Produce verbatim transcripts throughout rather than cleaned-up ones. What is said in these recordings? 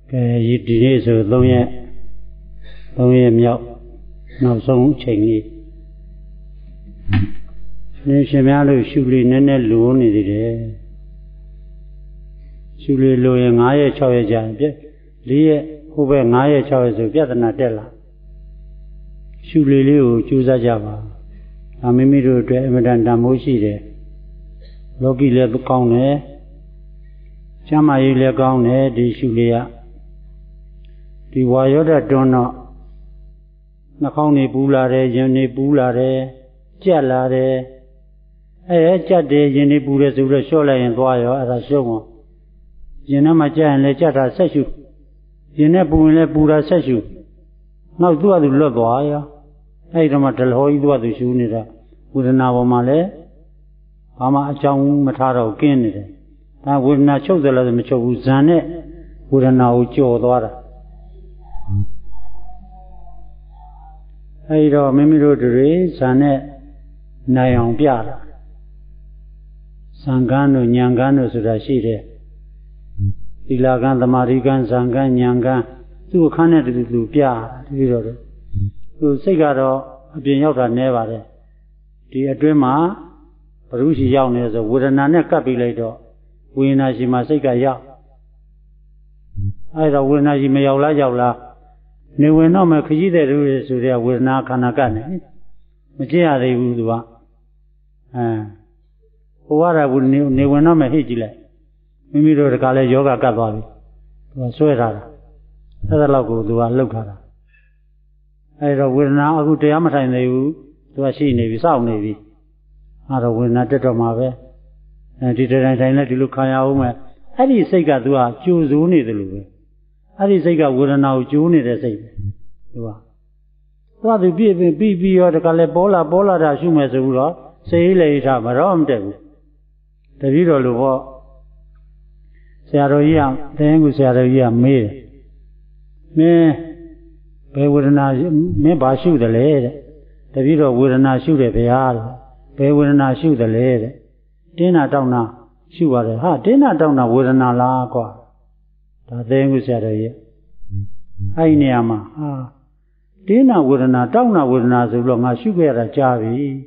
cái gì đi rồi tôi nghe tôi nghe nhậu nào sống chỉnh đi nên xem ra rồi xử lý nên là lúa này thì đấy xử lý lúa ngay cho cái gì biết lý khu vực ngay cho cái gì biết là thế là xử lý liu chú ra giờ mà à mình mới rồi để mình đang làm mối gì đấy lúc kia là tôi con này chăm ai là con này đi xử lý à đi vào đó là trốn nó nó không đi bù la đấy dân đi bù la đấy chết la đấy ấy chết đấy dân đi bù đấy rồi số lại hiện toa rồi là số mà dân nó mà chết là chết là sát sưu dân nó bù là bù là sát sưu nó tua thì lót toa rồi ấy rồi mà trල් hoi tua thì sưu này ra bù nào vào mà lấy ama trong mà thà đâu kiên này ta bù nào chốt rồi là mình chốt bù gian này bù nào chốt toa rồi ấy rồi mình mới rồi đấy sáng nay này ông bia rồi sang gan rồi nhang gan rồi sửa xí đấy đi là gan tham ari gan sang gan nhang gan tu khăn này thì tu bia đi rồi đấy tu xây cái đó bên nhau ra này vào đấy thì ở trên mà bự gì nhau này rồi vừa nãy này cắt bị lấy đó vừa nãy gì mà xây cái nhau ấy rồi vừa nãy gì mà nhau lá nhau là nếu vừa nó mà khi đấy rồi rồi vừa nãy khăn cái này mà chỉ là đấy vừa đó à qua ra vừa nếu nếu vừa nó mà hết gì lại mình mới rồi cái này yoga cắt vào đi rồi xuôi ra thế là lâu cũng đó lâu cả ấy rồi vừa nãy aku trẻ mà thành này tôi xí này vì sao này vì à rồi vừa nãy chết rồi mà về thì thế này thành là đi lúc khai áo mà ấy đi xây cái đó chú chú này được luôn ấy đi xây cái vừa nào chú này để xây đúng không tôi thì biết biết biết rồi cái này bỏ la bỏ la ra xuống mà rồi đó xây lại ra mà rồi không được tại vì rồi lúc xe rồi ya thế cũng xe rồi ya mê mê bây vừa nào mê bà siêu được đấy tại vì rồi vừa nào siêu được bây giờ bây vừa nào siêu được đấy thế nào trong nào siêu vào đấy ha thế nào trong nào vừa nào là quá ta thế cũng xe rồi ya hay nè mà ha thế nào vừa nào trong nào vừa nào rồi lo ngã siêu cái là cha vì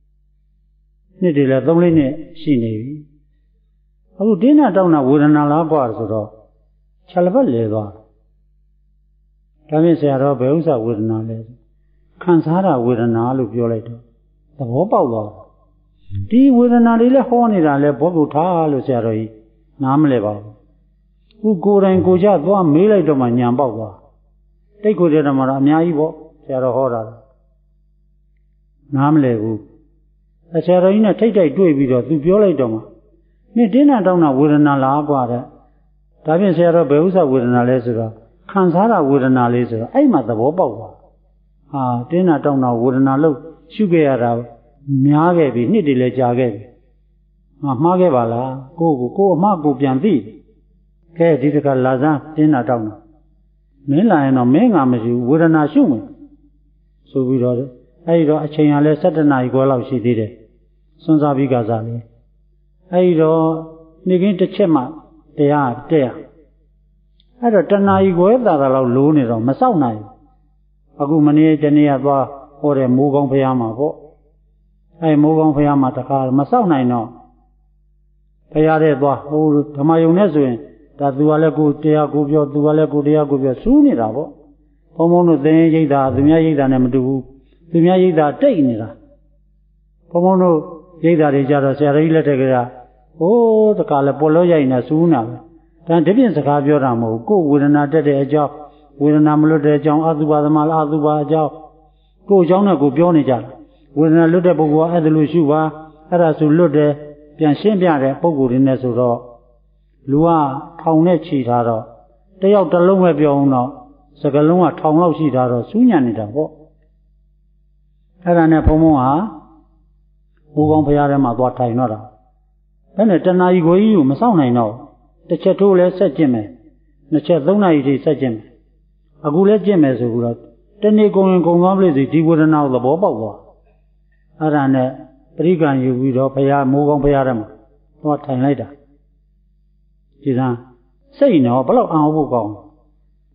này thì là tông lên này xí nàyအခုတင်းနာတောင်းတာဝေဒနာလားกว่าဆိုတော့ခြေလပတ်လေသွားဒါဖြင့်ဆရာတော်ဘယ်ဥစ္စာဝေဒနာလဲခံစားတာဝေဒနာလို့ပြောလိုက်တော့သဘောပေါက်သွားဒီဝေဒနာတွေလည်းဟောနေတာလဲဘောကုထားလို့ဆရာတော်ကြီးနားမလဲပါဘူးခုကိုယ်တိုင်ကိုကြသွားမေးလိုက်တော့မှညံပေါက်သွားတိတ်ကိုတဲ့မှာတော့အများကြီးပေါ့ဆရာတော်ဟောတာနားမလဲဘူးဆရာတော်ကြီးနဲ့ထိတ်ထိတ်တွေ့ပြီးတော့သူပြောလိုက်တော့မှนี่တင်းနာတောင်းတာဝေဒနာလားกว่าတဲ့ဒါဖြင့်ဆရာတော်ဘယ်ဥစ္စာဝေဒနာလဲဆိုတော့ခံစားတာဝေဒနာလေးဆိုတော့အဲ့မှာသဘောပေါက်သွားဟာတင်းနာတောင်းတာဝေဒနာလို့ရှုခဲ့ရတာများခဲ့ပြီနှစ်တည်းလည်းကြာခဲ့ပြီငါမှားခဲ့ပါလားကိုကိုကိုအမှားကိုပြန်သိကဲဒီတခါလာစမ်းတင်းနာတောင်းတာမင်းလာရင်တော့မင်းငါမရှိဘူးဝေဒနာရှုမယ်ဆိုပြီးတော့အဲ့ဒီတော့အချိန်ကလည်း၁၇နာရီခွဲလောက်ရှိသေးတယ်စွန့်စားပြီးကစားလေအဲ့တော့နေကင်းတစ်ချက်မှတရားတဲ့အဲ့တော့တဏှာကြီးကိုသာသာလောက်လိုးနေတော့မစောက်နိုင်အခုမနေ့တနေ့ကသွားဟောတဲ့မိုးကောင်းဖျားမှာပေါ့အဲ့မိုးကောင်းဖျားမှာတခါမစောက်နိုင်တော့ဖျားတဲ့သွားဟိုဓမ္မယုံနဲ့ဆိုရင်ဒါသူကလည်းကိုတရားကိုပြောသူကလည်းကိုတရားကိုပြောစူးနေတာပေါ့ဘုံဘုံတို့သင်ရိပ်တာသူများရိပ်တာနဲ့မတူဘူးသူများရိပ်တာတိတ်နေတာဘုံဘုံတို့ရိပ်တာတွေကြတော့ဆရာကြီးလက်ထက်ကဟိုးတခါလဲပေါ်လို့ရိုက်နေစူးနာပဲဒါတပြင်းစကားပြောတာမဟုတ်ကိုယ်ဝေဒနာတက်တဲ့အကြောင်းဝေဒနာမလွတ်တဲ့အကြောင်းအတုပါသမလားအတုပါအကြောင်းကိုယ်အကြောင်းနဲ့ကိုပြောနေကြတယ်ဝေဒနာလွတ်တဲ့ပုဂ္ဂိုလ်ကအဲ့ဒါလို့ရှုပါအဲ့ဒါဆိုလွတ်တယ်ပြန်ရှင်းပြတဲ့ပုဂ္ဂိုလ်တွေနဲ့ဆိုတော့လူကထောင်နဲ့ခြိထားတော့တယောက်တစ်လုံးပဲပြောအောင်တော့စကလုံးကထောင်လောက်ရှိထားတော့စူးညံနေတာပေါ့အဲ့ဒါနဲ့ဘုံဘုံဟာဘူကောင်းဖရားထဲမှာသွားထိုင်တော့တာအဲ့နဲ့တဏှာကြီးကိုကြီးကိုမစောင့်နိုင်တော့တစ်ချက်ထိုးလဲဆက်ကျင့်မယ်နှစ်ချက်သုံးနာရီထိဆက်ကျင့်မယ်အခုလဲကျင့်မယ်ဆိုတော့တနေ့ကုန်ရင်ကုန်သွားပြီစီဒီဝေဒနာကိုသဘောပေါက်သွားအဲ့ဒါနဲ့ပရိက္ခဏယူပြီးတော့ဖရားမိုးကောင်းဖရားထဲမှာသွားထိုင်လိုက်တာဒီစမ်းစိတ်နော်ဘယ်လောက်အောင်ဖို့ကောင်း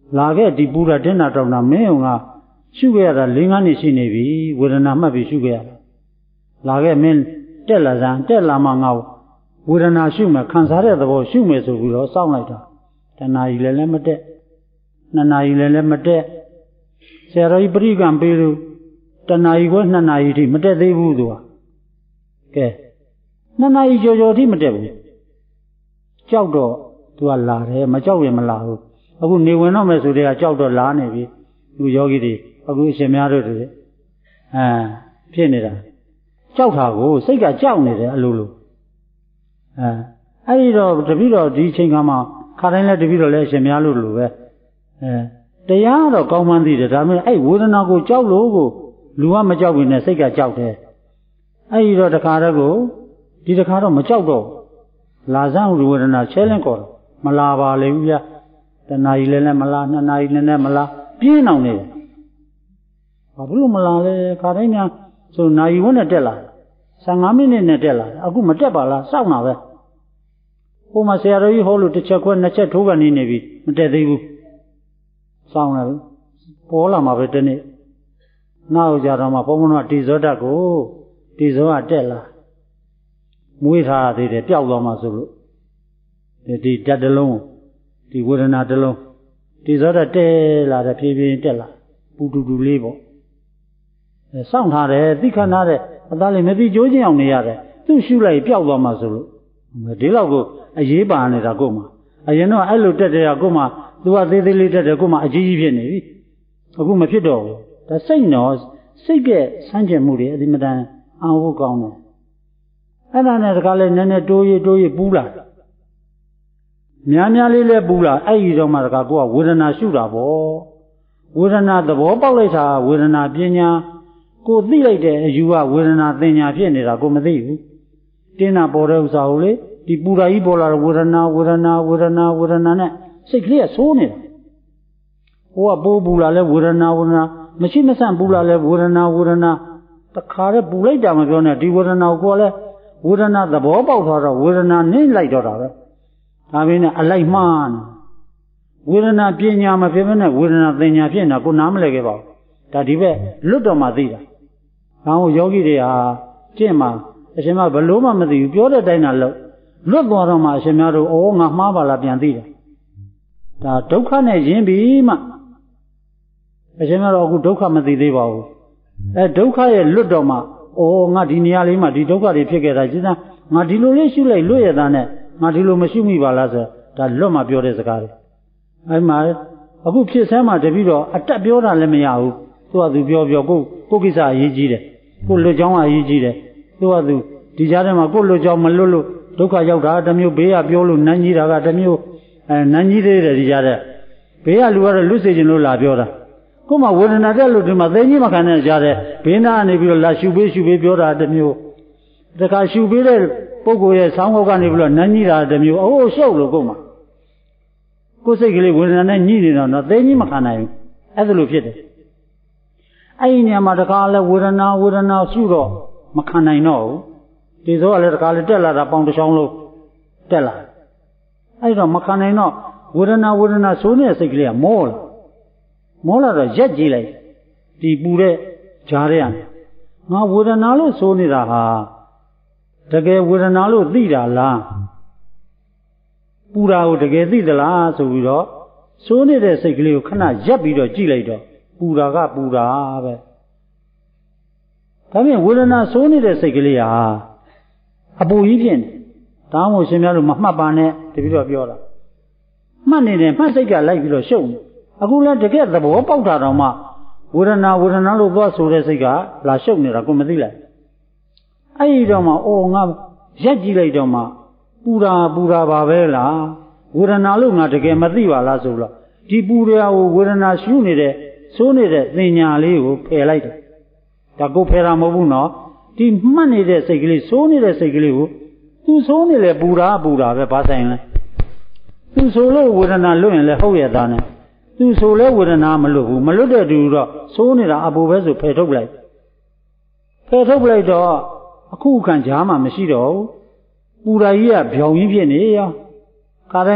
လာခဲ့ဒီပူတာတင်းတာတောင်းတာမင်းကရှုခဲ့ရတာ၄၅နှစ်ရှိနေပြီဝေဒနာမှတ်ပြီးရှုခဲ့ရတာလာခဲ့မင်းတက်လာစမ်းတက်လာမှငါ့ဝေဒနာရှုမယ်ခံစားတဲ့သဘောရှုမယ်ဆိုပြီးတော့စောင့်လိုက်တာတဏှာကြီးလည်းလည်းမတက်နှစ်နာရီလည်းလည်းမတက်ဆရာတော်ကြီးပရိကံပေးလို့တဏှာကြီးကနှစ်နာရီထိမတက်သေးဘူးသူကကဲနှစ်နာရီကျော်ကျော်ထိမတက်ဘူးကြောက်တော့သူကလာတယ်မကြောက်ရင်မလာဘူးအခုနေဝင်တော့မယ်ဆိုတဲ့ကကြောက်တော့လာနေပြီသူယောဂီတွေအခုအရှင်များတို့တွေအဲဖြစ်နေတာကြောက်တာကိုစိတ်ကကြောက်နေတယ်အလိုလိုအဲအဲ့ဒီတော့တပည့်တော်ဒီအချိန်ကမှခါတိုင်းလဲတပည့်တော်လဲအရှင်များလို့လိုပဲအဲတရားတော့ကောင်းမှန်းသိတယ်ဒါပေမဲ့အဲ့ဝေဒနာကိုကြောက်လို့ကိုလူကမကြောက်ဘူးနဲ့စိတ်ကကြောက်တယ်အဲ့ဒီတော့တခါတော့ကိုဒီတခါတော့မကြောက်တော့လာစမ်းဝေဒနာချဲလင်းကော်မလာပါလေဘူးဗျာတဏှာကြီးလည်းလည်းမလာနှစ်နာရီလည်းလည်းမလာပြင်းအောင်နေတယ်ဘာလို့မလာလဲခါတိုင်းများဆိုနာရီဝန်းနဲ့တက်လာဆယ်ငါးမိနစ်နဲ့တက်လာအခုမတက်ပါလားစောင့်တာပဲဟိုမှာဆရာတော်ကြီးဟောလို့တစ်ချက်ခွဲနှစ်ချက်ထိုးကနေနေပြီမတက်သေးဘူးစောင့်တယ်ပေါ်လာမှာပဲတနေ့နောက်ကြတော့မှဘုံဘုံကတိဇောတတ်ကိုတိဇောကတက်လာမွေးထားသေးတယ်ပျောက်သွားမှဆိုလို့ဒီဓာတ်တစ်လုံးဒီဝေဒနာတစ်လုံးတိဇောတတ်တက်လာတယ်ဖြည်းဖြည်းတက်လာပူတူတူလေးပေါ့အဲစောင့်ထားတယ်သိခဏတဲ့အသားလေးမသိကြိုးချင်းအောင်နေရတယ်သူ့ရှုလိုက်ပျောက်သွားမှဆိုလို့ဒီလောက်ကိုအရေးပါနေတာကိုမှအရင်တော့အဲ့လိုတက်တယ်ကကိုမှသူကသေးသေးလေးတက်တယ်ကိုမှအကြီးကြီးဖြစ်နေပြီအခုမဖြစ်တော့ဘူးဒါစိတ်နော်စိတ်ကစမ်းကြင်မှုတွေအဒီမတန်အာဟုကောင်းတယ်အဲ့ဒါနဲ့တခါလဲနည်းနည်းတိုးရတိုးရပူးလာများများလေးလဲပူးလာအဲ့ဒီတော့မှတခါကိုကဝေဒနာရှုတာပေါ့ဝေဒနာသဘောပေါက်လိုက်တာဝေဒနာပညာကိုသိလိုက်တဲ့အယူကဝေဒနာသင်ညာဖြစ်နေတာကိုမသိဘူးတင်းတာပေါ်တဲ့ဥစ္စာကိုလေဒီပူရာကြီးပေါ်လာတဲ့ဝေဒနာဝေဒနာဝေဒနာဝေဒနာနဲ့စိတ်ကလေးကဆိုးနေတာဟိုကပိုးပူလာလဲဝေဒနာဝေဒနာမရှိမဆန့်ပူလာလဲဝေဒနာဝေဒနာတခါတည်းပူလိုက်တာမပြောနဲ့ဒီဝေဒနာကိုလည်းဝေဒနာသဘောပေါက်သွားတော့ဝေဒနာနင်းလိုက်တော့တာပဲဒါပေမဲ့အလိုက်မှားနေဝေဒနာပညာမဖြစ်မနဲ့ဝေဒနာသင်ညာဖြစ်နေတာကိုနားမလည်ခဲ့ပါဘူးဒါဒီဘက်လွတ်တော်မှသိတာဘာလို့ယောဂီတွေဟာကျင့်မှာအရှင်မဘလို့မှမသိဘူးပြောတဲ့တိုင်းသာလို့လွတ်သွားတော့မှအရှင်များတို့ဩငါမှားပါလားပြန်သိတယ်ဒါဒုက္ခနဲ့ရင်းပြီးမှအရှင်များတို့အခုဒုက္ခမသိသေးပါဘူးအဲဒုက္ခရဲ့လွတ်တော်မှဩငါဒီနေရာလေးမှာဒီဒုက္ခတွေဖြစ်ခဲ့တာကျင်းငါဒီလိုလေးရှုလိုက်လွတ်ရတာနဲ့ငါဒီလိုမရှုမိပါလားဆိုဒါလွတ်မှပြောတဲ့စကားတွေအဲမှာအခုဖြစ်စမ်းမှတပြီးတော့အတက်ပြောတာလည်းမရဘူးသူကသူပြောပြောကိုကိုကိစ္စအရေးကြီးတယ်ကိုလွတ်ကြောင်းအရေးကြီးတယ်သူကသူဒီကြားထဲမှာကိုလွတ်ကြောင်းမလွတ်လို့ဒုက္ခရောက်တာတစ်မျိုးဘေးကပြောလို့နန်းကြီးတာကတစ်မျိုးအဲနန်းကြီးသေးတယ်ဒီကြားထဲဘေးကလူကတော့လွတ်စေခြင်းလို့လာပြောတာကိုမှဝေဒနာတက်လို့ဒီမှာသိကြီးမခံတဲ့ကြားထဲဘေးနာကနေပြီးတော့လာရှုပေးရှုပေးပြောတာတစ်မျိုးတခါရှုပေးတဲ့ပုဂ္ဂိုလ်ရဲ့ဆောင်းဟောက်ကနေပြီးတော့နန်းကြီးတာတစ်မျိုးအိုးရှုပ်လို့ကိုမှကိုယ်စိတ်ကလေးဝေဒနာနဲ့ညှိနေတော့တော့သိကြီးမခံနိုင်ဘူးအဲ့ဒါလိုဖြစ်တယ်အဲ့ဒီနေရာမှာတခါလဲဝေဒနာဝေဒနာရှုတော့မခံနိုင်တော့ဘူးဒီဆိုကလည်းတခါလဲတက်လာတာပေါင်တစ်ချောင်းလုံးတက်လာအဲ့တော့မခံနိုင်တော့ဝေဒနာဝေဒနာဆိုနေတဲ့စိတ်ကလေးကမောလာမောလာတော့ရက်ကြည့်လိုက်ဒီပူတဲ့ဂျားတဲ့ကနေငါဝေဒနာလို့ဆိုနေတာဟာတကယ်ဝေဒနာလို့သိတာလားပူတာကိုတကယ်သိသလားဆိုပြီးတော့ဆိုနေတဲ့စိတ်ကလေးကိုခဏရက်ပြီးတော့ကြည့်လိုက်တော့ပူတာကပူတာပဲဒါပြင်ဝေဒနာဆိုးနေတဲ့စိတ်ကလေးဟာအပူကြီးဖြစ်နေဒါမှမဟုတ်ရှင်များတို့မမှတ်ပါနဲ့တပည့်တော်ပြောတာမှတ်နေတယ်မှတ်စိတ်ကလိုက်ပြီးတော့ရှုပ်နေအခုလည်းတကယ်သဘောပေါက်တာတော့မှဝေဒနာဝေဒနာလို့သွားဆိုတဲ့စိတ်ကလာရှုပ်နေတာကိုမသိလိုက်အဲ့ဒီတော့မှအော်ငါရက်ကြည့်လိုက်တော့မှပူတာပူတာပါပဲလားဝေဒနာလို့ငါတကယ်မသိပါလားဆိုတော့ဒီပူရာကိုဝေဒနာရှုနေတဲ့ဆိုးနေတဲ့သင်ညာလေးကိုဖယ်လိုက်တယ်ဒါကိုဖယ်တာမဟုတ်ဘူးနော်ဒီမှတ်နေတဲ့စိတ်ကလေးဆိုးနေတဲ့စိတ်ကလေးကိုသူဆိုးနေလေပူတာပူတာပဲဘာဆိုင်လဲသူဆိုလို့ဝေဒနာလွတ်ရင်လည်းဟုတ်ရတာနဲ့သူဆိုလဲဝေဒနာမလွတ်ဘူးမလွတ်တဲ့တူတော့ဆိုးနေတာအပူပဲဆိုဖယ်ထုတ်လိုက်ဖယ်ထုတ်လိုက်တော့အခုခံကြားမှမရှိတော့ဘူးပူရာကြီးကဗျောင်ကြီးဖြစ်နေရောခါတိုင်းဝ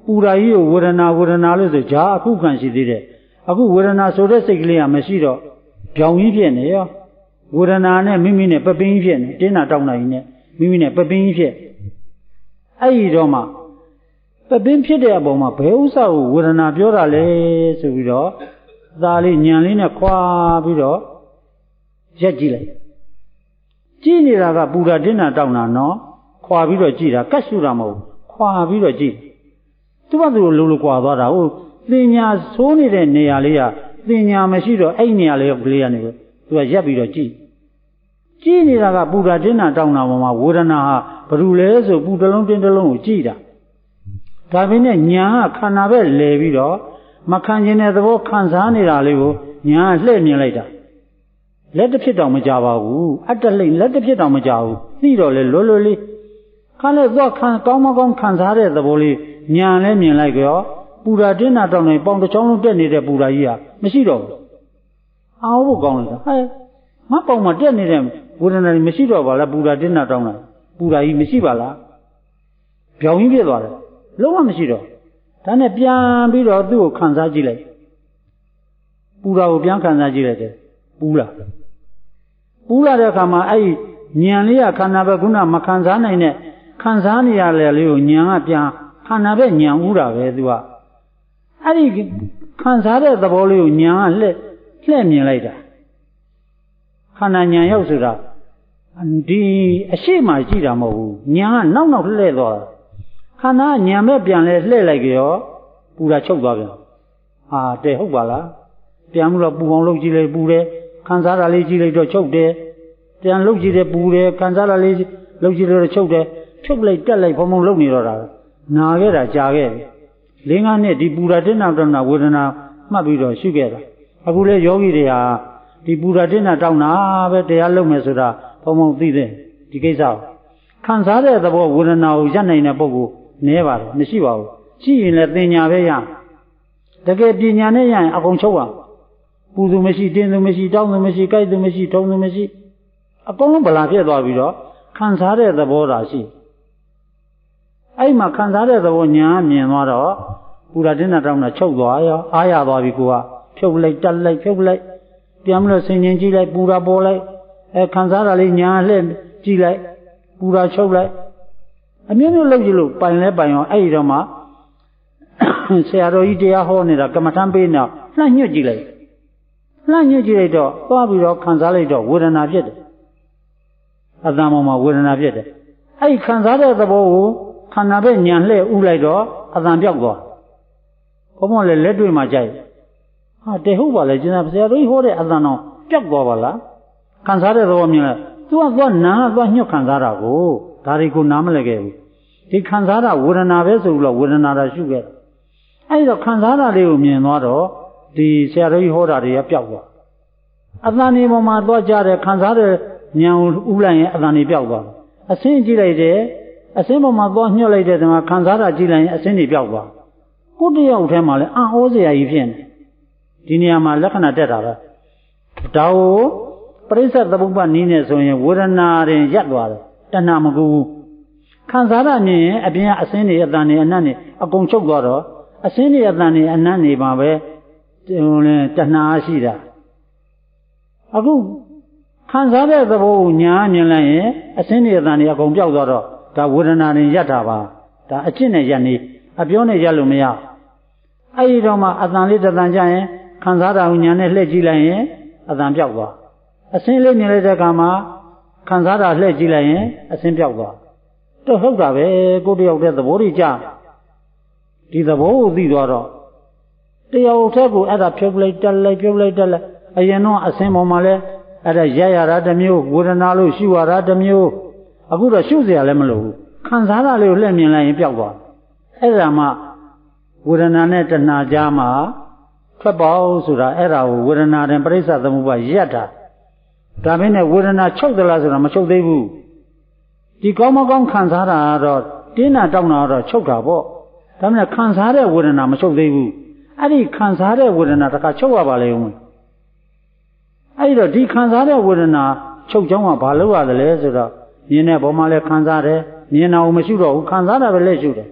ပူရာကြီးကိုဝေဒနာဝေဒနာလို့ဆိုဂျာအခုခံရှိသေးတယ်အခုဝေဒနာဆိုတဲ့စိတ်ကလေးကမရှိတော့ပြောင်းကြီးဖြစ်နေရောဝေဒနာနဲ့မိမိနဲ့ပပင်းကြီးဖြစ်နေတင်းတာတောင်းတာကြီးနဲ့မိမိနဲ့ပပင်းကြီးဖြစ်အဲ့ဒီတော့မှပပင်းဖြစ်တဲ့အပေါ်မှာဘယ်ဥစ္စာကိုဝေဒနာပြောတာလဲဆိုပြီးတော့သားလေးညံလေးနဲ့ခွာပြီးတော့ရက်ကြည့်လိုက်ကြည့်နေတာကပူတာတင်းတာတောင်းတာနော်ခွာပြီးတော့ကြည့်တာကတ်ရှုတာမဟုတ်ခွာပြီးတော့ကြည့်သူ့ဘာသူလိုလိုကွာသွားတာဟုတ်သင်ညာဆိုးနေတဲ့နေရာလေးကသင်ညာမရှိတော့အဲ့နေရာလေးကလေးကနေပဲသူကရက်ပြီးတော့ကြည့်ကြည့်နေတာကပူတာတင်းတာတောင်းတာပေါ်မှာဝေဒနာဟာဘယ်လိုလဲဆိုပူတစ်လုံးတင်းတစ်လုံးကိုကြည့်တာဒါပေမဲ့ညာကခန္ဓာပဲလဲပြီးတော့မခံခြင်းတဲ့သဘောခံစားနေတာလေးကိုညာကလှည့်မြင်လိုက်တာလက်တစ်ဖြစ်တော့မကြပါဘူးအတ္တလိမ့်လက်တစ်ဖြစ်တော့မကြဘူးသိတော့လေလွယ်လွယ်လေးခါလဲသွားခံကောင်းမကောင်းခံစားတဲ့သဘောလေးညာလဲမြင်လိုက်ကြောပူတာတင်းတာတောင်းနေပေါင်တစ်ချောင်းလုံးတက်နေတဲ့ပူတာကြီးကမရှိတော့ဘူးအားဖို့ကောင်းလိုက်တာဟဲ့ငါပေါင်မှာတက်နေတဲ့ဝေဒနာကြီးမရှိတော့ပါလားပူတာတင်းတာတောင်းတာပူတာကြီးမရှိပါလားပြောင်းကြီးဖြစ်သွားတယ်လုံးဝမရှိတော့ဒါနဲ့ပြန်ပြီးတော့သူ့ကိုခံစားကြည့်လိုက်ပူတာကိုပြန်ခံစားကြည့်လိုက်တယ်ပူလာပူလာတဲ့အခါမှာအဲ့ညံလေးကခန္ဓာပဲခုနမခံစားနိုင်တဲ့ခံစားနေရလေလေးကိုညံကပြန်ခန္ဓာပဲညံဥတာပဲသူကအဲ့ဒီခံစားတဲ့သဘောလေးကိုညံကလှည့်လှည့်မြင်လိုက်တာခန္ဓာညံရောက်ဆိုတာဒီအရှိမှကြည့်တာမဟုတ်ဘူးညံကနောက်နောက်လှည့်သွားတာခန္ဓာညံမဲ့ပြန်လဲလှည့်လိုက်ကြောပူတာချုပ်သွားပြန်ဟာတဲ့ဟုတ်ပါလားပြန်ပြီးတော့ပူအောင်လုပ်ကြည့်လိုက်ပူတယ်ခံစားတာလေးကြည့်လိုက်တော့ချုပ်တယ်ပြန်လုပ်ကြည့်တယ်ပူတယ်ခံစားတာလေးလုပ်ကြည့်လို့ချုပ်တယ်ချုပ်လိုက်တက်လိုက်ဘုံဘုံလုပ်နေတော့တာနာခဲ့တာကြာခဲ့ပြီလေးငါးနှစ်ဒီပူတာတင်းတာတောင်းတာဝေဒနာမှတ်ပြီးတော့ရှုခဲ့တာအခုလဲယောဂီတွေဟာဒီပူတာတင်းတာတောင်းတာပဲတရားလုပ်မယ်ဆိုတာဘုံဘုံသိတယ်ဒီကိစ္စကိုခံစားတဲ့သဘောဝေဒနာကိုရပ်နိုင်တဲ့ပုဂ္ဂိုလ်နည်းပါတယ်မရှိပါဘူးရှိရင်လည်းသင်ညာပဲရတကယ်ပညာနဲ့ရရင်အကုန်ချုပ်ရပူသူမရှိတင်းသူမရှိတောင်းသူမရှိကြိုက်သူမရှိထုံသူမရှိအကုန်လုံးဗလာဖြစ်သွားပြီးတော့ခံစားတဲ့သဘောသာရှိအဲ့မှာခံစားတဲ့သဘောညာမြင်သွားတော့ပူတာတင်းတာတောင်းတာချုပ်သွားရောအားရသွားပြီကိုကဖြုတ်လိုက်တက်လိုက်ဖြုတ်လိုက်ပြန်ပြီးတော့ဆင်ခြင်ကြည့်လိုက်ပူတာပေါ်လိုက်အဲခံစားတာလေးညာလှည့်ကြည့်လိုက်ပူတာချုပ်လိုက်အမျိုးမျိုးလုပ်ကြည့်လို့ပိုင်လဲပိုင်ရောအဲ့ဒီတော့မှဆရာတော်ကြီးတရားဟောနေတာကမ္မထမ်းပေးနေလှမ်းညွတ်ကြည့်လိုက်လှမ်းညွတ်ကြည့်လိုက်တော့သွားပြီးတော့ခံစားလိုက်တော့ဝေဒနာဖြစ်တယ်အတန်ပေါ်မှာဝေဒနာဖြစ်တယ်အဲ့ဒီခံစားတဲ့သဘောကိုခန္ဓာပဲညံလှည့်ဥလိုက်တော့အတန်ပြောက်သွားဘုံဘုံလည်းလက်တွေ့မှာကြိုက်ဟာတဲဟုတ်ပါလေကျင်ဆရာတော်ကြီးဟောတဲ့အတန်တော့ပြောက်သွားပါလားခံစားတဲ့သဘောမြင်လိုက်သူကသွားနာကသွားညွတ်ခံစားတာကိုဒါတွေကိုနားမလည်ခဲ့ဘူးဒီခံစားတာဝေဒနာပဲဆိုလို့ဝေဒနာတာရှုခဲ့တယ်အဲ့တော့ခံစားတာလေးကိုမြင်သွားတော့ဒီဆရာတော်ကြီးဟောတာတွေကပျောက်သွားအတန်ဒီပေါ်မှာသွားကြတယ်ခံစားတဲ့ဉာဏ်ကိုဥလိုက်ရင်အတန်ဒီပျောက်သွားအစင်းကြည့်လိုက်တယ်အစင်းပေါ်မှာသွားညှော့လိုက်တဲ့တမှာခံစားတာကြည့်လိုက်ရင်အစင်းတွေပျောက်သွားကိုတယောက်ထဲမှာလည်းအံ့ဩစရာကြီးဖြစ်နေဒီနေရာမှာလက္ခဏာတက်တာပဲဒါကိုပရိစ္ဆေသမုပ္ပါနည်းနဲ့ဆိုရင်ဝေဒနာရင်ရပ်သွားတယ်တဏှာမကူဘူးခံစားတာမြင်ရင်အပြင်ကအစင်းတွေအတန်တွေအနတ်တွေအကုန်ချုပ်သွားတော့အစင်းတွေအတန်တွေအနတ်တွေမှာပဲဟိုလဲတဏှာရှိတာအခုခံစားတဲ့သဘောကိုညာမြင်လိုက်ရင်အစင်းတွေအတန်တွေအကုန်ပြောက်သွားတော့ဒါဝေဒနာရင်ရပ်တာပါဒါအကျင့်နဲ့ရပ်နေအပြောနဲ့ရပ်လို့မရအဲ့ဒီတော့မှအတန်လေးတတန်ကြရင်ခံစားတာကိုညာနဲ့လှည့်ကြည့်လိုက်ရင်အတန်ပြောက်သွားအစင်းလေးမြင်လိုက်တဲ့အခါမှာခံစားတာလှည့်ကြည့်လိုက်ရင်အစင်းပြောက်သွားတော့ဟုတ်တာပဲကိုတယောက်တည်းသဘောတွေကြဒီသဘောကိုသိသွားတော့တယောက်တည်းကိုအဲ့ဒါဖြုတ်လိုက်တက်လိုက်ဖြုတ်လိုက်တက်လိုက်အရင်တော့အစင်းပေါ်မှာလဲအဲ့ဒါရရတာတစ်မျိုးဝေဒနာလို့ရှုရတာတစ်မျိုးအခုတော့ရှုเสียလည်းမလိုဘူးခံစားတာလေးကိုလှည့်မြင်လိုက်ရင်ပျောက်သွားအဲ့ဒါမှဝေဒနာနဲ့တဏှာကြားမှာထွက်ပေါက်ဆိုတာအဲ့ဒါကိုဝေဒနာတဲ့ပရိစ္ဆေသမုပ္ပါရပ်တာဒါပဲနဲ့ဝေဒနာချုပ်သလားဆိုတာမချုပ်သေးဘူးဒီကောင်းမကောင်းခံစားတာကတော့တင်းတာတောင်းတာတော့ချုပ်တာပေါ့ဒါမှမဟုတ်ခံစားတဲ့ဝေဒနာမချုပ်သေးဘူးအဲ့ဒီခံစားတဲ့ဝေဒနာတခါချုပ်ရပါလေဦးအဲ့တော့ဒီခံစားတဲ့ဝေဒနာချုပ်ကြောင်းကဘာလို့ရတယ်လဲဆိုတော့မြင်တဲ့ဘောမှာလဲခံစားတယ်မြင်တာကိုမရှိတော့ဘူးခံစားတာပဲလက်ရှုတယ်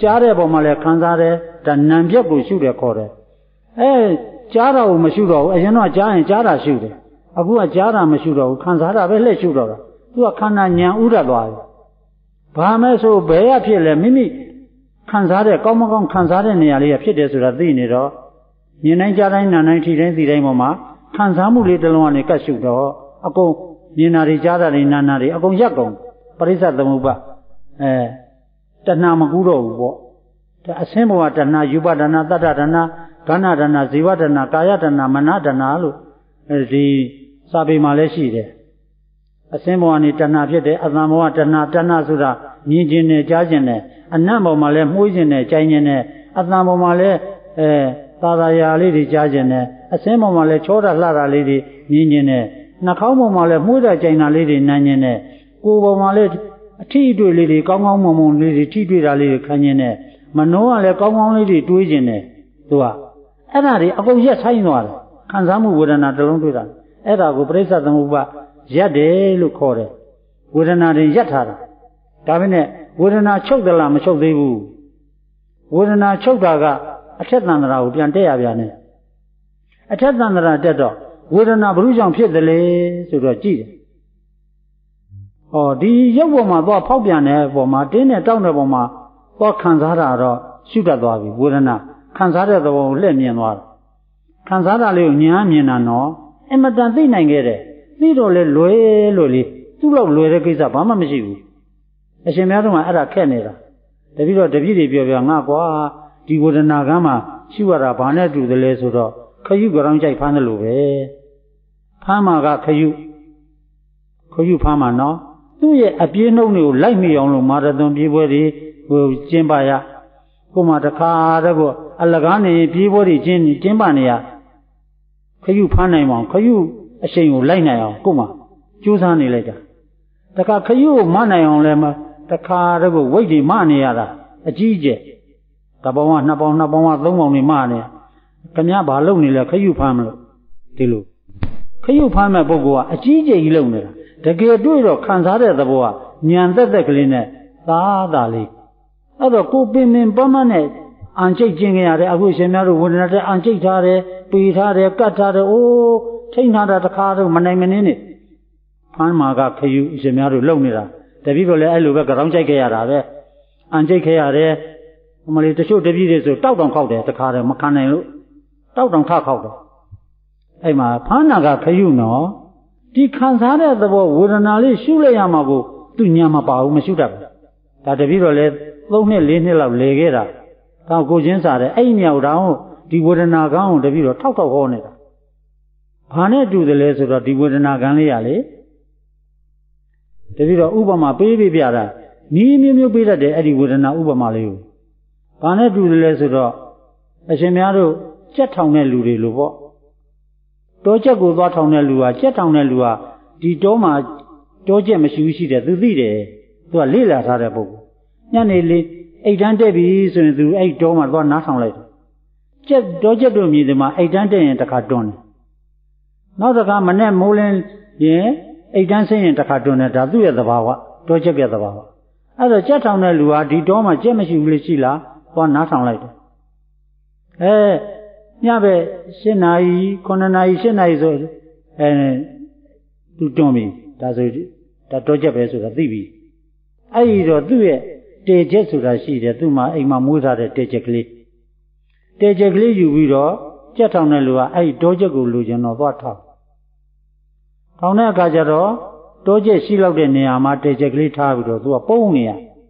ကြားတဲ့ပုံမှာလည်းခံစားတယ်ဒါနံပြက်ကိုရှုတယ်ခေါ်တယ်အဲကြားတာကိုမရှုတော့ဘူးအရင်တော့ကြားရင်ကြားတာရှုတယ်အခုကကြားတာမရှုတော့ဘူးခံစားတာပဲလှည့်ရှုတော့တာသူကခန္ဓာဉာဏ်ဥဒတ်သွားတယ်ဘာမဲဆိုဘယ်ရဖြစ်လဲမိမိခံစားတဲ့ကောင်းမကောင်းခံစားတဲ့နေရာလေးရဖြစ်တယ်ဆိုတာသိနေတော့မြင်တိုင်းကြားတိုင်းနားတိုင်းထိတိုင်းသိတိုင်းပေါ်မှာခံစားမှုလေးတစ်လုံးကနေကတ်ရှုတော့အကုန်မြင်တာတွေကြားတာတွေနားနာတွေအကုန်ရက်ကုန်ပရိစ္ဆသမုပ္ပါအဲတဏှာမကူးတော့ဘူးပေါ့ဒါအစင်းဘဝတဏှာယူပတဏှာတတ္တတဏှာဂဏတဏှာဇေဝတဏှာကာယတဏှာမနတဏှာလို့ဒီစာပေမှာလည်းရှိတယ်အစင်းဘဝနေတဏှာဖြစ်တယ်အတန်ဘဝတဏှာတဏှာဆိုတာမြင်ခြင်းနဲ့ကြားခြင်းနဲ့အနတ်ဘဝမှာလည်းမှုှခြင်းနဲ့ကြိုင်ခြင်းနဲ့အတန်ဘဝမှာလည်းအဲသာသာယာလေးတွေကြားခြင်းနဲ့အစင်းဘဝမှာလည်းချောတာလှတာလေးတွေမြင်ခြင်းနဲ့နှာခေါင်းဘဝမှာလည်းမှုှတာကြိုင်တာလေးတွေနားခြင်းနဲ့ကိုယ်ဘဝမှာလည်းအထီးအတွေ့လေးတွေကောင်းကောင်းမွန်မွန်လေးတွေထိတွေ့တာလေးတွေခံခြင်းနဲ့မနှောကလည်းကောင်းကောင်းလေးတွေတွေးခြင်းနဲ့သူကအဲ့ဒါတွေအကုန်ရက်ဆိုင်သွားတယ်ခံစားမှုဝေဒနာတစ်လုံးတွေ့တာအဲ့ဒါကိုပရိစ္ဆသမုပ္ပါရက်တယ်လို့ခေါ်တယ်ဝေဒနာတွေရက်ထားတာဒါပေမဲ့ဝေဒနာချုပ်တယ်လားမချုပ်သေးဘူးဝေဒနာချုပ်တာကအထက်သန္တရာကိုပြန်တက်ရပြန်တယ်အထက်သန္တရာတက်တော့ဝေဒနာဘယ်လိုကြောင့်ဖြစ်တယ်လဲဆိုတော့ကြည့်တယ်ဩဒီရုပ်ပေါ်မှာသွားဖောက်ပြန်တဲ့ပုံမှာတင်းနဲ့တောက်တဲ့ပုံမှာသွားခံစားတာတော့ရှုတတ်သွားပြီဝေဒနာခံစားတဲ့သဘောကိုလှည့်မြင်သွားတယ်ခံစားတာလေးကိုဉာဏ်မြင်တာနော်အမတန်သိနိုင်ခဲ့တယ်သိတော့လေလွယ်လို့လေသူ့လောက်လွယ်တဲ့ကိစ္စဘာမှမရှိဘူးအရှင်များတို့ကအဲ့ဒါခက်နေတာတပည့်တော့တပည့်တွေပြောပြငါကွာဒီဝေဒနာကမ်းမှာရှုရတာဘာနဲ့တူတယ်လဲဆိုတော့ခရုကြောင်ကြိုက်ဖမ်းတယ်လို့ပဲဖမ်းမှာကခရုခရုဖမ်းမှာနော်သူ့ရဲ့အပြေးနှုံးတွေကိုလိုက်မိအောင်လို့မာရသွန်ပြေးပွဲတွေဟိုကျင်းပရကိုမှတခါတည်းကအလကားနေပြေးပွဲတွေကျင်းကျင်းပနေရခရုဖမ်းနိုင်အောင်ခရုအရှိန်ကိုလိုက်နိုင်အောင်ကိုမှကြိုးစားနေလိုက်တာတခါခရုကိုမနိုင်အောင်လဲတခါတည်းကဝိတ်တွေမနေရတာအကြီးကျယ်တပေါင်းကနှစ်ပေါင်းနှစ်ပေါင်းကသုံးပေါင်းနေမနေခမည်းဘာလုပ်နေလဲခရုဖမ်းမလို့ဒီလိုခရုဖမ်းမဲ့ပုဂ္ဂိုလ်ကအကြီးကျယ်ကြီးလုပ်နေတာတကယ်တွေ့တော့ခံစားတဲ့သဘောကညံသက်သက်ကလေးနဲ့သာသာလေးအဲ့တော့ကိုပင်ပင်ပန်းပန်းနဲ့အန်ချိတ်ကျင်ကြရတယ်အခုရှင်များတို့ဝေဒနာတဲ့အန်ချိတ်ထားတယ်ပေထားတယ်ကတ်ထားတယ်အိုးထိန်းထားတာတခါတော့မနိုင်မနှင်းနဲ့ဖမ်းမှာကခရုရှင်များတို့လုံနေတာတပည့်တော့လည်းအဲ့လိုပဲကြောင်းကြိုက်ခဲ့ရတာပဲအန်ချိတ်ခဲ့ရတယ်အမလေးတချို့တပည့်တွေဆိုတောက်တောင်ခောက်တယ်တခါတော့မခံနိုင်လို့တောက်တောင်ထခောက်တယ်အဲ့မှာဖမ်းတာကခရုနော်ဒီခံစားတဲ့သဘောဝေဒနာလေးရှုလိုက်ရမှာကိုသူညာမပါဘူးမရှုတတ်ဘူးဒါတပည့်တော့လေသုံးနှစ်လေးနှစ်လောက်လေခဲ့တာတောင်ကိုချင်းစားတယ်အဲ့မြောက်တောင်ဒီဝေဒနာကောင်းကိုတပည့်တော့ထောက်ထောက်ဟောနေတာဘာနဲ့တူတယ်လဲဆိုတော့ဒီဝေဒနာကံလေးရလေတပည့်တော့ဥပမာပေးပေးပြတာနီးမျိုးမျိုးပေးတတ်တယ်အဲ့ဒီဝေဒနာဥပမာလေးကိုဘာနဲ့တူတယ်လဲဆိုတော့အရှင်များတို့ကြက်ထောင်တဲ့လူတွေလို့ပေါ့တောချက်ကိုသွားထောင်တဲ့လူဟာကြက်ထောင်တဲ့လူဟာဒီတောမှာတောချက်မရှိဘူးရှိတယ်သူသိတယ်သူကလေ့လာထားတဲ့ပုဂ္ဂိုလ်ညနေလေးအိတ်တန်းတက်ပြီဆိုရင်သူအဲ့တောမှာသွားနားထောင်လိုက်တယ်ကြက်တောချက်တို့မြည်တယ်မှာအိတ်တန်းတက်ရင်တစ်ခါတွန်းတယ်နောက်တစ်ခါမနဲ့မိုးလင်းရင်အိတ်တန်းဆင်းရင်တစ်ခါတွန်းတယ်ဒါသူ့ရဲ့သဘာဝတောချက်ရဲ့သဘာဝအဲ့တော့ကြက်ထောင်တဲ့လူဟာဒီတောမှာကြက်မရှိဘူးလေရှိလားသွားနားထောင်လိုက်တယ်အဲညပဲ၈နာရီခုနှစ်နာရီ၈နာရီဆိုအဲသူတွန်းပြီဒါဆိုဒါတောချက်ပဲဆိုတာသိပြီအဲ့ဒီတော့သူ့ရဲ့တေချက်ဆိုတာရှိတယ်သူ့မှာအိမ်မှာမွေးထားတဲ့တေချက်ကလေးတေချက်ကလေးယူပြီးတော့ကြက်ထောင်တဲ့လူကအဲ့ဒီတောချက်ကိုလူကျင်တော့သွားထောင်ထောင်တဲ့အခါကျတော့တောချက်ရှိလောက်တဲ့နေရာမှာတေချက်ကလေးထားပြီးတော့သူကပုံနေရ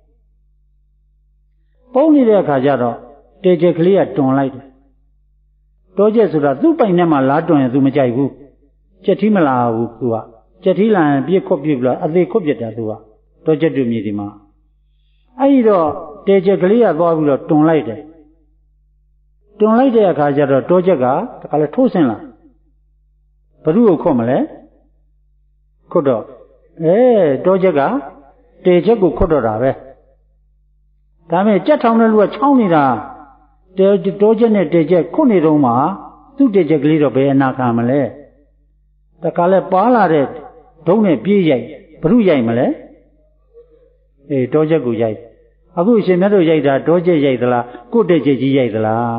ပုံနေတဲ့အခါကျတော့တေချက်ကလေးကတွန်လိုက်တယ်တောချက်ဆိုတာသူ့ပိုင်ထဲမှာလာတွန်ရင်သူမကြိုက်ဘူးကြက်ထီးမလာဘူးသူကကြက်ထီးလာရင်ပြစ်ခွတ်ပြစ်ပြီးတော့အသေးခွတ်ပြစ်တာသူကတောချက်တူမြေဒီမှာအဲ့ဒီတော့တေချက်ကလေးကသွားပြီးတော့တွန်လိုက်တယ်တွန်လိုက်တဲ့အခါကျတော့တောချက်ကတခါလဲထိုးဆင်းလာဘ누구ကိုခွတ်မလဲခွတ်တော့အဲတောချက်ကတေချက်ကိုခွတ်တော့တာပဲဒါပေမဲ့ကြက်ထောင်တဲ့လူကချောင်းနေတာတေတောချက်နဲ့တေချက်ခွတ်နေတော့မှသူ့တေချက်ကလေးတော့ဘယ်အနာခံမလဲတခါလဲပါလာတဲ့ဒုံးနဲ့ပြေးရိုက်ဘ누구ရိုက်မလဲအေးတောချက်ကိုရိုက်အခုရှင်မြတ်တို့ရိုက်တာတောကျက်ရိုက်သလားကိုယ့်တက်ကျက်ကြီးရိုက်သလား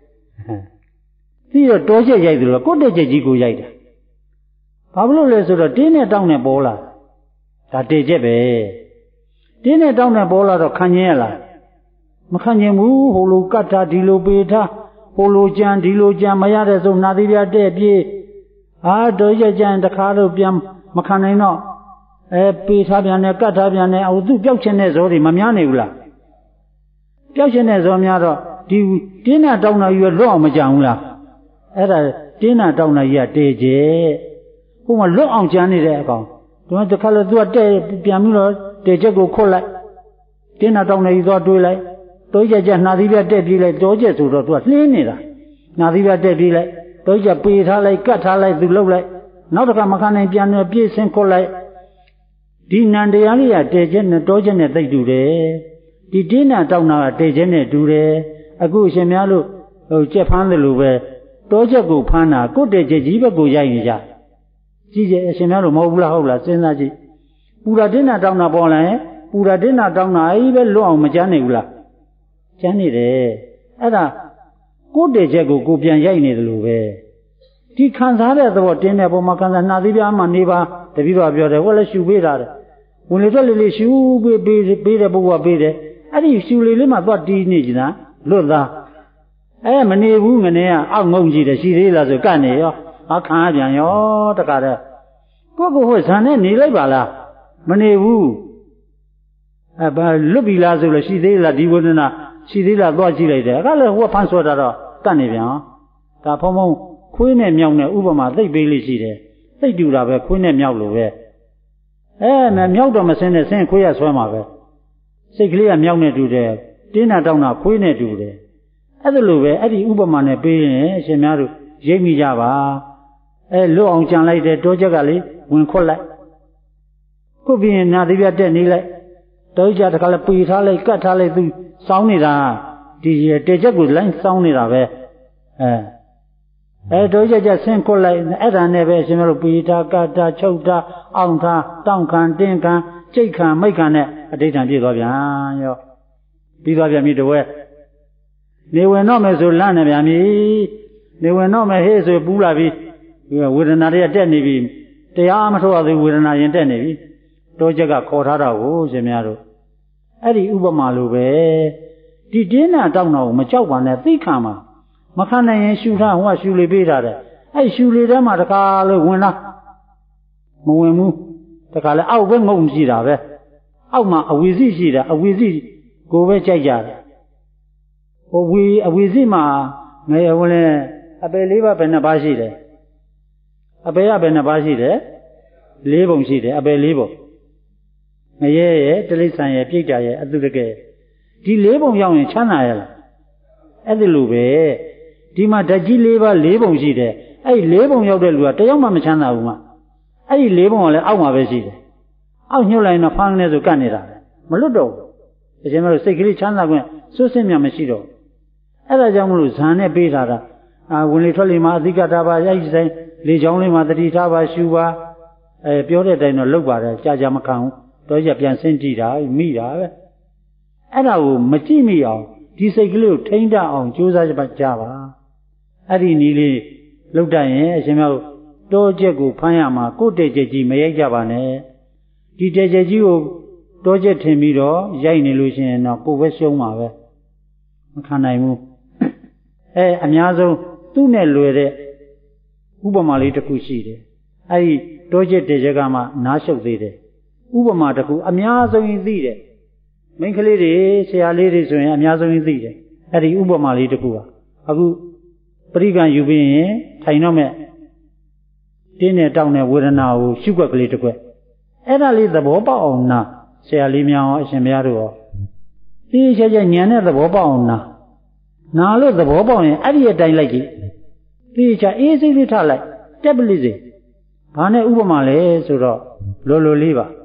ပြီးတော့တောကျက်ရိုက်သလားကိုယ့်တက်ကျက်ကြီးကိုရိုက်တာဘာလို့လဲဆိုတော့တင်းနဲ့တောင်းနဲ့ပေါ်လာဒါတေကျက်ပဲတင်းနဲ့တောင်းနဲ့ပေါ်လာတော့ခံခြင်းရလားမခံခြင်းဘူးဟိုလိုကတ်တာဒီလိုပေထားဟိုလိုကြံဒီလိုကြံမရတဲ့ဆိုနာသီပြတဲ့ပြေးအာတောကျက်ကြံတခါတော့ပြန်မခံနိုင်တော့အဲပေထားပြန်နဲ့ကတ်ထားပြန်နဲ့အုပ်သူပျောက်ခြင်းနဲ့ဇောတွေမများနေဘူးလားပျောက်ခြင်းနဲ့ဇောများတော့ဒီတင်းနဲ့တောင်းတာကြီးလွတ်အောင်မကြံဘူးလားအဲ့ဒါတင်းနဲ့တောင်းတာကြီးကတေကျက်ဟိုမှာလွတ်အောင်ကြံနေတဲ့အကောင်ဒီမှာတစ်ခါလဲသူကတဲ့ပြန်ပြီးတော့တေကျက်ကိုခွတ်လိုက်တင်းနဲ့တောင်းနေကြီးသွားတွေးလိုက်တောကျက်ကျနှာသီးပြတက်ပြေးလိုက်တောကျက်ဆိုတော့သူကလှင်းနေတာနှာသီးပြတက်ပြေးလိုက်တောကျက်ပေထားလိုက်ကတ်ထားလိုက်သူလှုပ်လိုက်နောက်တစ်ခါမခံနိုင်ပြန်နေပြေးဆင်းခွတ်လိုက်ဒီနန္တရားလေးကတေကျက်နဲ့တောကျက်နဲ့သိတူတယ်ဒီတင်းနဲ့တောင်းတာကတေကျက်နဲ့တူတယ်အခုအရှင်များလို့ဟိုကြက်ဖမ်းတယ်လို့ပဲတောကျက်ကိုဖမ်းတာကိုတေကျက်ကြီးဘက်ကိုရိုက်နေကြကြည့်ကြအရှင်များလို့မဟုတ်ဘူးလားဟုတ်လားစဉ်းစားကြည့်ပူရာတင်းနဲ့တောင်းတာပေါ်လာရင်ပူရာတင်းနဲ့တောင်းတာအဲ့ဒီပဲလွတ်အောင်မကြမ်းနိုင်ဘူးလားကျမ်းနေတယ်အဲ့ဒါကိုယ်တည်ချက်ကိုကိုပြန်ရိုက်နေတယ်လို့ပဲဒီခံစားတဲ့သဘောတင်းတဲ့ပုံမှာခံစားနှာသီးပြားမှနေပါတပည့်တော်ပြောတယ်ဟောလည်းရှူပေးတာတဲ့ဝင်လေထွက်လေလေးရှူပေးပေးပေးတဲ့ပုဂ္ဂိုလ်ကပေးတယ်အဲ့ဒီရှူလေလေးမှသွားတီးနေကြတာလွတ်သားအဲမနေဘူးငနေကအောက်ငုံကြည့်တယ်ရှိသေးလားဆိုကတ်နေရောအခါပြန်ရောတခါတည်းကိုကိုဟိုဇန်နဲ့နေလိုက်ပါလားမနေဘူးအဲဘာလွတ်ပြီလားဆိုလို့ရှိသေးလားဒီဝိဒနာရှိသေးလားသွားကြည့်လိုက်တယ်အခါလည်းဟိုကဖန်ဆွဲတာတော့ကတ်နေပြန်ဒါဖုံဖုံခွေးနဲ့မြောက်နဲ့ဥပမာသိပ်ပေးလေးရှိတယ်သိပ်တူတာပဲခွေးနဲ့မြောက်လို့ပဲအဲမမြောက်တော့မစင်းနဲ့စင်းခွေးရဆွဲမှာပဲစိတ်ကလေးကမြောက်နဲ့တူတယ်တင်းတာတောင်းတာခွေးနဲ့တူတယ်အဲ့ဒါလိုပဲအဲ့ဒီဥပမာနဲ့ပေးရင်အရှင်များတို့ရိပ်မိကြပါအဲလွတ်အောင်ကြံလိုက်တယ်တောချက်ကလေးဝင်ခွတ်လိုက်ခုပြီးရင်နာသီပြတက်နေလိုက်တောချက်တခါလဲပေထားလိုက်ကတ်ထားလိုက်သူစောင်းနေတာဒီတေချက်ကိုလိုင်းစောင်းနေတာပဲအဲအဲတောချက်ချက်ဆင်းခွတ်လိုက်အဲ့ဒါနဲ့ပဲအရှင်များတို့ပေထားကတ်ထားချုပ်ထားအောင်ထားတောင်းခံတင်းခံကြိတ်ခံမိတ်ခံနဲ့အဋ္ဌံပြည့်သွားပြန်ရောပြီးသွားပြန်ပြီတဝဲနေဝင်တော့မယ်ဆိုလန့်နေပြန်ပြီနေဝင်တော့မယ်ဟေးဆိုပူးလာပြီဝေဒနာတွေကတက်နေပြီတရားမထုတ်ရသေးဝေဒနာရင်တက်နေပြီတောချက်ကခေါ်ထားတာကိုရှင်များတို့အဲ့ဒီဥပမာလိုပဲဒီတင်းနာတောင်းတာကိုမကြောက်ပါနဲ့သိခံပါမခံနိုင်ရင်ရှူထားဟိုကရှူလေပေးတာတဲ့အဲ့ရှူလေထဲမှာတခါလို့ဝင်လာမဝင်ဘူးတခါလဲအောက်ပဲငုံရှိတာပဲအောက်မှာအဝီစီရှိတာအဝီစီကိုပဲကြိုက်ကြတယ်ဟိုဝီအဝီစီမှာငယ်ဝင်လဲအပယ်လေးပါးဘယ်နှပါးရှိတယ်အပယ်ကဘယ်နှပါးရှိတယ်လေးပုံရှိတယ်အပယ်လေးပုံငရဲရဲ့တိရစ္ဆာန်ရဲ့ပြိတ္တာရဲ့အတုတကယ်ဒီလေးပုံရောက်ရင်ချမ်းသာရလားအဲ့ဒီလိုပဲဒီမှာဓာတ်ကြီးလေးပါးလေးပုံရှိတယ်အဲ့ဒီလေးပုံရောက်တဲ့လူကတယောက်မှမချမ်းသာဘူးမှအဲ့ဒီလေးပုံကလည်းအောက်မှာပဲရှိတယ်အောက်ညှို့လိုက်တော့ဖမ်းနေဆိုကတ်နေတာမလွတ်တော့ဘူးအရှင်မတို့စိတ်ကလေးချမ်းသာခွင့်စွတ်စင်မြမရှိတော့အဲ့ဒါကြောင့်မလို့ဇန်နဲ့ပေးထားတာအာဝင်လေထွက်လေမှာအဓိကထားပါရိုက်ဆိုင်လေချောင်းလေးမှာတတိထားပါရှူပါအဲပြောတဲ့အတိုင်းတော့လုပ်ပါတယ်ကြာကြာမခံဘူးတော့ရပြန်ဆင်းကြည့်တာမိတာပဲအဲ့ဒါကိုမကြည့်မိအောင်ဒီစိတ်ကလေးကိုထိန်းတတ်အောင်ကြိုးစားကြပါအဲ့ဒီနည်းလေးလုပ်တတ်ရင်အရှင်မတို့တောချက်ကိုဖမ်းရမှာကိုယ့်တဲ့ချက်ကြီးမရိုက်ကြပါနဲ့ဒီတဲ့ချက်ကြီးကိုတောချက်ထင်ပြီးတော့ရိုက်နေလို့ရှိရင်တော့ကိုယ်ပဲရှုံးမှာပဲမခံနိုင်ဘူးအဲအများဆုံးသူ့နဲ့လွယ်တဲ့ဥပမာလေးတစ်ခုရှိတယ်အဲဒီတောချက်တဲ့ချက်ကမှနားရှုပ်သေးတယ်ဥပမာတစ်ခုအများဆုံးသိတယ်မိန်းကလေးတွေဆရာလေးတွေဆိုရင်အများဆုံးသိတယ်အဲဒီဥပမာလေးတစ်ခုပါအခုပရိက္ခယူပြီးရင်ထိုင်တော့မဲ့တင်းနဲ့တောင်းတဲ့ဝေဒနာကိုရှုွက်ကလေးတစ်ခွက်အဲ့ဒါလေးသဘောပေါက်အောင်နာဆရာလေးများရောအရှင်ဘုရားတို့ရောဒီချက်ချက်ညံတဲ့သဘောပေါက်အောင်နာနာလို့သဘောပေါက်ရင်အဲ့ဒီအတိုင်းလိုက်ကြည့်ဒီချက်အေးစိတ်လေးထားလိုက်တက်ပလိစေဘာနဲ့ဥပမာလဲဆိုတော့လိုလိုလေးပါ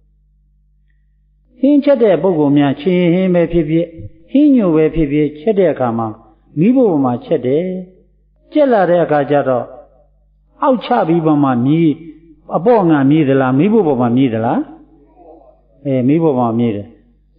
ဟင်းချက်တဲ့ပုဂ္ဂိုလ်များချင်းဟင်းပဲဖြစ်ဖြစ်ဟင်းညိုပဲဖြစ်ဖြစ်ချက်တဲ့အခါမှာမိဘပေါ်မှာချက်တယ်ကျက်လာတဲ့အခါကျတော့အောက်ချပြီးပေါ်မှာမြည်အပေါ့ငါမြည်သလားမိဘပေါ်မှာမြည်သလားအဲမိဘပေါ်မှာမြည်တယ်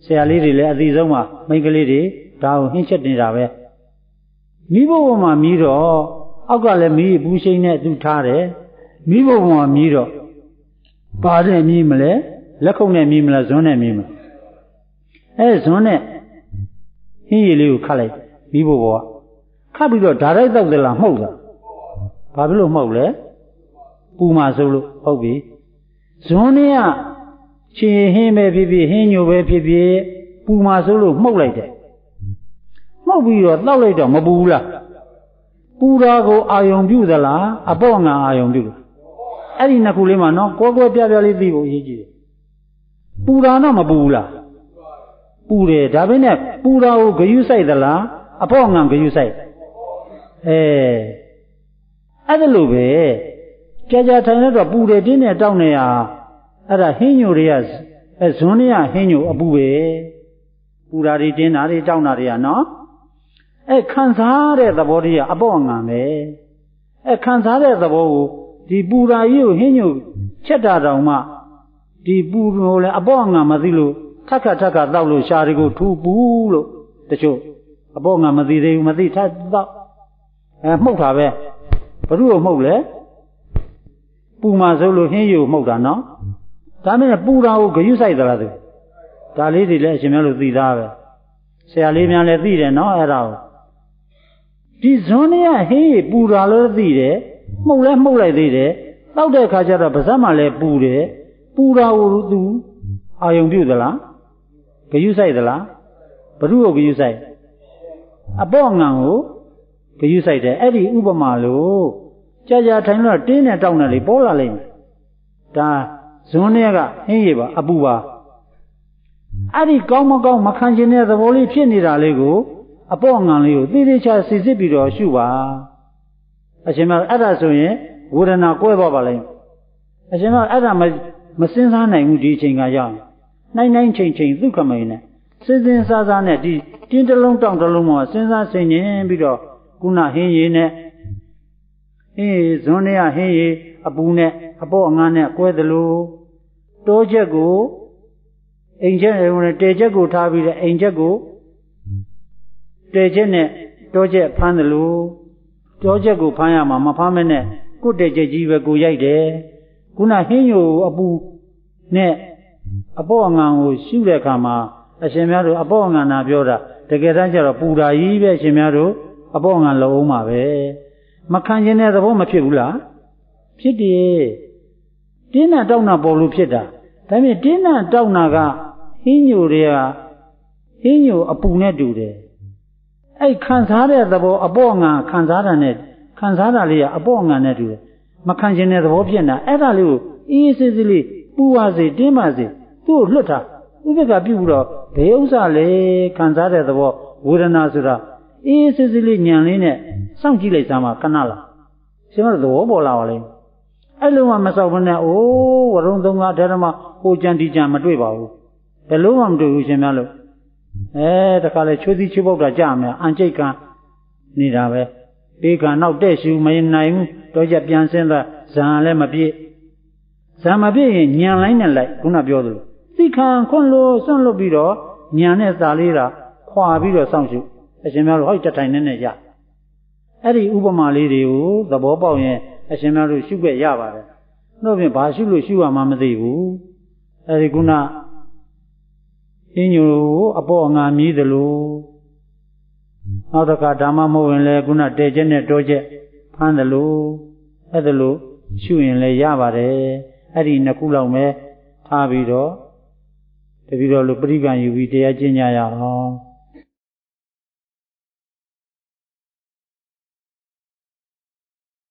ဆရာလေးတွေလည်းအသီးဆုံးမှာမိန်းကလေးတွေဒါကိုဟင်းချက်နေတာပဲမိဘပေါ်မှာမြည်တော့အောက်ကလည်းမိဘူးရှိန်နဲ့သူထားတယ်မိဘပေါ်မှာမြည်တော့ပါတဲ့မြည်မလဲလက်ခုပ်နဲ့မြည်မလားဇွန်းနဲ့မြည်မလားအဲဇွန်းနဲ့ဟင်းရည်လေးကိုခတ်လိုက်မိဘပေါ်ကခတ်ပြီးတော့ဓာတ်ရိုက်တောက်တယ်လားမှုတ်တာဘာဖြစ်လို့မှုတ်လဲပူမှာဆိုလို့ဟုတ်ပြီဇွန်းနဲ့ကချင်ဟင်းပဲဖြစ်ဖြစ်ဟင်းညိုပဲဖြစ်ဖြစ်ပူမှာဆိုလို့မှုတ်လိုက်တယ်မှုတ်ပြီးတော့တောက်လိုက်တော့မပူဘူးလားပူတာကိုအာယုံပြုသလားအပေါ့ငါအာယုံပြုအဲ့ဒီနှစ်ခုလေးမှာနော်ကွဲကွဲပြားပြားလေးသိဖို့အရေးကြီးတယ်ပူတာတော့မပူဘူးလားပူတယ်ဒါပေမဲ့ပူတာကိုဂယုစိုက်သလားအပေါ့ငါဂယုစိုက်အဲအဲ့ဒါလိုပဲကြာကြာထိုင်လိုက်တော့ပူတယ်တင်းနဲ့တောက်နေရအဲ့ဒါဟင်းညိုတွေကအဲဇွန်းတွေကဟင်းညိုအပူပဲပူတာတွေတင်းတာတွေတောက်တာတွေကနော်အဲခံစားတဲ့သဘောတည်းကအပေါ့ငါပဲအဲခံစားတဲ့သဘောကိုဒီပူတာကြီးကိုဟင်းညိုချက်တာတောင်မှဒီပူကိုလည်းအပေါ့ငါမသိလို့ထက်ခါထက်ခါတောက်လို့ရှားတွေကိုထူပူလို့တချို့အပေါ့ငါမသိသေးဘူးမသိထက်တောက်အဲမှုတ်တာပဲဘ누구ကိုမှုတ်လဲပူမှာဆိုလို့ဟင်းယူမှုတ်တာနော်ဒါမင်းပူတာကိုဂယုစိုက်သလားသူဒါလေးတွေလည်းအရှင်များလို့သိသားပဲဆရာလေးများလည်းသိတယ်နော်အဲ့ဒါကိုဒီဇွန်းလေးကဟင်းရပူတာလို့သိတယ်မှုတ်လဲမှုတ်လိုက်သေးတယ်တောက်တဲ့ခါကျတော့ပါးစပ်မှလည်းပူတယ်ပူတာကိုသူအာယုံပြုသလားဂယုစိုက်သလားဘ누구ကိုဂယုစိုက်အပေါ့ငံကိုဂယုစိုက်တယ်အဲ့ဒီဥပမာလို့ကြာကြာထိုင်လို့တင်းနဲ့တောက်နဲ့လေပေါ်လာလိမ့်မယ်ဒါဇွန်းတွေကဟင်းရပါအပူပါအဲ့ဒီကောင်းမကောင်းမခံချင်တဲ့သဘောလေးဖြစ်နေတာလေးကိုအပေါ့ငံလေးကိုသိသိချာစစ်စစ်ပြီးတော့ရှုပါအရှင်မအဲ့ဒါဆိုရင်ဝေဒနာကွဲသွားပါလိမ့်အရှင်မအဲ့ဒါမမစင်းစားနိုင်ဘူးဒီအချိန်ကရောက်နိုင်နိုင်ချိန်ချိန်ဒုက္ခမိန်နဲ့စဉ်းစဉ်းစားစားနဲ့ဒီတင်းတလုံးတောင့်တလုံးမှာစဉ်းစားဆင်ခြင်ပြီးတော့ခုနဟင်းရည်နဲ့ဟင်းရည်ဇွန်းနဲ့ဟင်းရည်အပူနဲ့အပေါ့အငန်းနဲ့ကွဲသလိုတိုးချက်ကိုအိမ်ချက်တဲချက်ကိုထားပြီးတဲ့အိမ်ချက်ကိုတဲချက်နဲ့တိုးချက်ဖမ်းသလိုတိုးချက်ကိုဖမ်းရမှာမဖမ်းမနဲ့ကိုတဲချက်ကြီးပဲကိုရိုက်တယ်ခုနဟင်းယိုအပူနဲ့အပေါ့အငန်းကိုရှုတဲ့အခါမှာအရှင်များတို့အပေါ့အငန်းနာပြောတာတကယ်တမ်းကျတော့ပူတာကြီးပဲအရှင်များတို့အပေါ့အငန်းလုံးအောင်ပါပဲမခံကျင်တဲ့သဘောမဖြစ်ဘူးလားဖြစ်တယ်တင်းနဲ့တောက်နာပေါ်လို့ဖြစ်တာဒါပေမဲ့တင်းနဲ့တောက်နာကဟင်းညိုတွေကဟင်းညိုအပူနဲ့တူတယ်အဲ့ခံစားတဲ့သဘောအပေါ့ငါခံစားတာနဲ့ခံစားတာလေးကအပေါ့ငါနဲ့တူတယ်မခံကျင်တဲ့သဘောဖြစ်နေတာအဲ့ဒါလေးကိုအေးစစ်စစ်လေးပူပါစေတင်းပါစေသူ့ကိုလွတ်တာဥပ္ပကပြုပြီးတော့ဘယ်ဥစ္စာလဲခံစားတဲ့သဘောဝေဒနာဆိုတာအေးစစ်စစ်လေးညံလေးနဲ့စောင့်ကြည့်လိုက်စမ်းပါခဏလားရှင်မတို့သဘောပေါ်လာပါလိမ့်အဲ့လိုမှမစောက်ဘဲနဲ့အိုးဝရုံသုံးကားဓမ္မဟိုကြံဒီကြံမတွေ့ပါဘူးဘယ်လိုမှမတွေ့ဘူးရှင်များလို့အဲတခါလေချွေးသီးချွေးပေါက်တာကြမယ်အန်ကျိတ်ကနေတာပဲဘေးကနောက်တဲ့ရှူမနိုင်ဘူးတော့ကြပြန်ဆင်းသွားဇံလည်းမပြည့်ဇံမပြည့်ရင်ညံလိုက်နဲ့လိုက်ခုနပြောသလိုသိခံခွန်းလို့စွန့်လွတ်ပြီးတော့ညံနဲ့စာလေးတာခွာပြီးတော့စောင့်ရှုအရှင်များတို့ဟောက်တက်ထိုင်နေနဲ့ရအဲ့ဒီဥပမာလေးတွေကိုသဘောပေါက်ရင်အရှင်များတို့ရှုခဲ့ရပါတယ်တို့ဖြင့်ဘာရှုလို့ရှုရမှမသိဘူးအဲ့ဒီခုနအင်းညိုအပေါ့ငါမြည်သလိုနောက်တစ်ခါဓမ္မမဟုတ်ရင်လည်းခုနတဲချက်နဲ့တိုးချက်ဖမ်းသလိုအဲ့ဒါလိုရှုရင်လည်းရပါတယ်အဲ့ဒီနှစ်ခုလောက်ပဲထားပြီးတော့တပည့်တော်လိုပရိက္ခယူပြီးတရားကျင့်ကြရအောင်